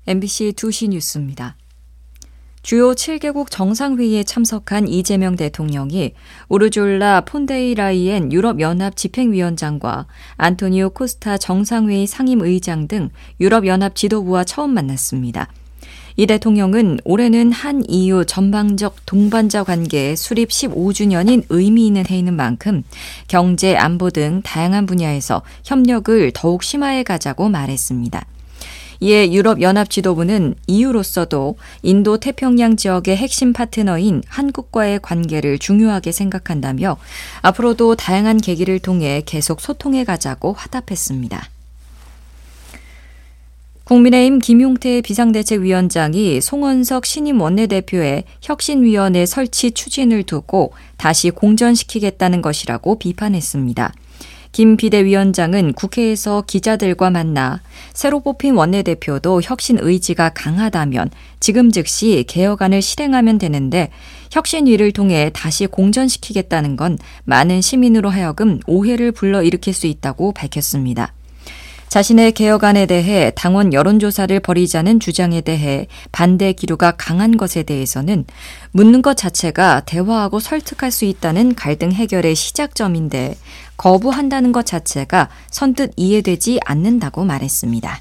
MBC 2시 뉴스입니다. 주요 7개국 정상회의에 참석한 이재명 대통령이 우르줄라 폰데이라이엔 유럽연합 집행위원장과 안토니오 코스타 정상회의 상임의장 등 유럽연합 지도부와 처음 만났습니다. 이 대통령은 올해는 한 EU 전방적 동반자 관계 수립 15주년인 의미 있는 해이는 만큼 경제, 안보 등 다양한 분야에서 협력을 더욱 심화해 가자고 말했습니다. 이에 유럽연합 지도부는 EU로서도 인도 태평양 지역의 핵심 파트너인 한국과의 관계를 중요하게 생각한다며 앞으로도 다양한 계기를 통해 계속 소통해 가자고 화답했습니다. 국민의힘 김용태 비상대책위원장이 송원석 신임 원내대표의 혁신위원회 설치 추진을 두고 다시 공전시키겠다는 것이라고 비판했습니다. 김 비대위원장은 국회에서 기자들과 만나 새로 뽑힌 원내대표도 혁신 의지가 강하다면 지금 즉시 개혁안을 실행하면 되는데 혁신위를 통해 다시 공전시키겠다는 건 많은 시민으로 하여금 오해를 불러일으킬 수 있다고 밝혔습니다. 자신의 개혁안에 대해 당원 여론조사를 벌이자는 주장에 대해 반대 기류가 강한 것에 대해서는 묻는 것 자체가 대화하고 설득할 수 있다는 갈등 해결의 시작점인데 거부한다는 것 자체가 선뜻 이해되지 않는다고 말했습니다.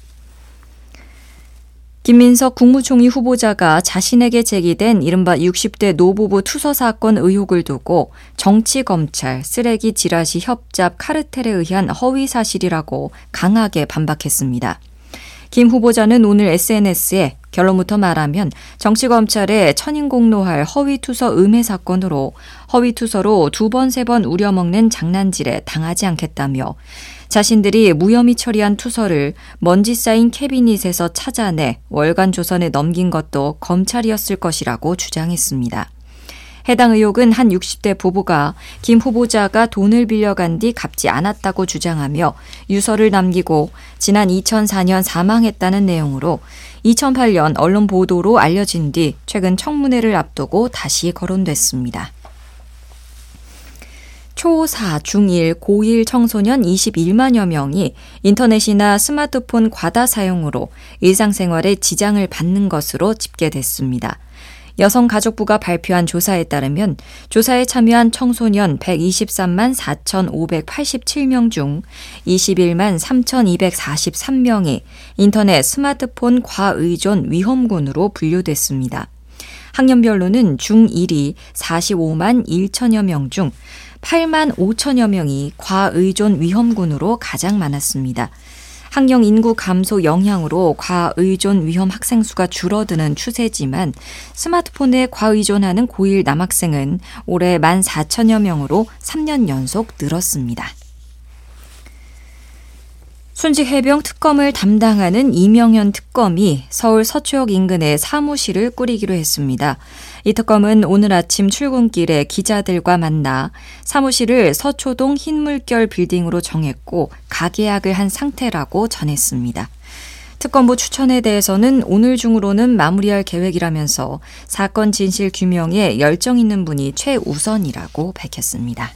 김민석 국무총리 후보자가 자신에게 제기된 이른바 60대 노부부 투서 사건 의혹을 두고 정치검찰, 쓰레기 지라시 협잡 카르텔에 의한 허위 사실이라고 강하게 반박했습니다. 김 후보자는 오늘 SNS에 결론부터 말하면 정치검찰에 천인공노할 허위투서 음해 사건으로 허위투서로 2번, 3번 우려먹는 장난질에 당하지 않겠다며 자신들이 무혐의 처리한 투서를 먼지 쌓인 캐비닛에서 찾아내 월간 조선에 넘긴 것도 검찰이었을 것이라고 주장했습니다. 해당 의혹은 한 60대 부부가 김 후보자가 돈을 빌려간 뒤 갚지 않았다고 주장하며 유서를 남기고 지난 2004년 사망했다는 내용으로 2008년 언론 보도로 알려진 뒤 최근 청문회를 앞두고 다시 거론됐습니다. 초4, 중1, 고1 청소년 21만여 명이 인터넷이나 스마트폰 과다 사용으로 일상생활에 지장을 받는 것으로 집계됐습니다. 여성가족부가 발표한 조사에 따르면 조사에 참여한 청소년 123만 4,587명 중 21만 3,243명이 인터넷, 스마트폰 과의존 위험군으로 분류됐습니다. 학년별로는 중1이 45만 1천여 명 중 8만 5천여 명이 과의존 위험군으로 가장 많았습니다. 학령 인구 감소 영향으로 과의존 위험 학생 수가 줄어드는 추세지만 스마트폰에 과의존하는 고1 남학생은 올해 14,000여 명으로 3년 연속 늘었습니다. 순직 해병 특검을 담당하는 이명현 특검이 서울 서초역 인근에 사무실을 꾸리기로 했습니다. 이 특검은 오늘 아침 출근길에 기자들과 만나 사무실을 서초동 흰물결 빌딩으로 정했고 가계약을 한 상태라고 전했습니다. 특검부 추천에 대해서는 오늘 중으로는 마무리할 계획이라면서 사건 진실 규명에 열정 있는 분이 최우선이라고 밝혔습니다.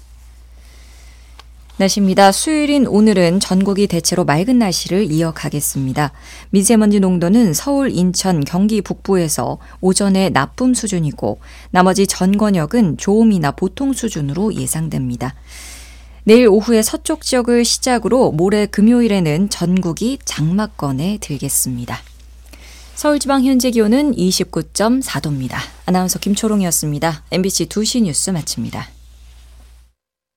날씨입니다. 수요일인 오늘은 전국이 대체로 맑은 날씨를 이어가겠습니다. 미세먼지 농도는 서울, 인천, 경기 북부에서 오전에 나쁨 수준이고 나머지 전 권역은 좋음이나 보통 수준으로 예상됩니다. 내일 오후에 서쪽 지역을 시작으로 모레 금요일에는 전국이 장마권에 들겠습니다. 서울지방 현재 기온은 29.4도입니다. 아나운서 김초롱이었습니다. MBC 2시 뉴스 마칩니다.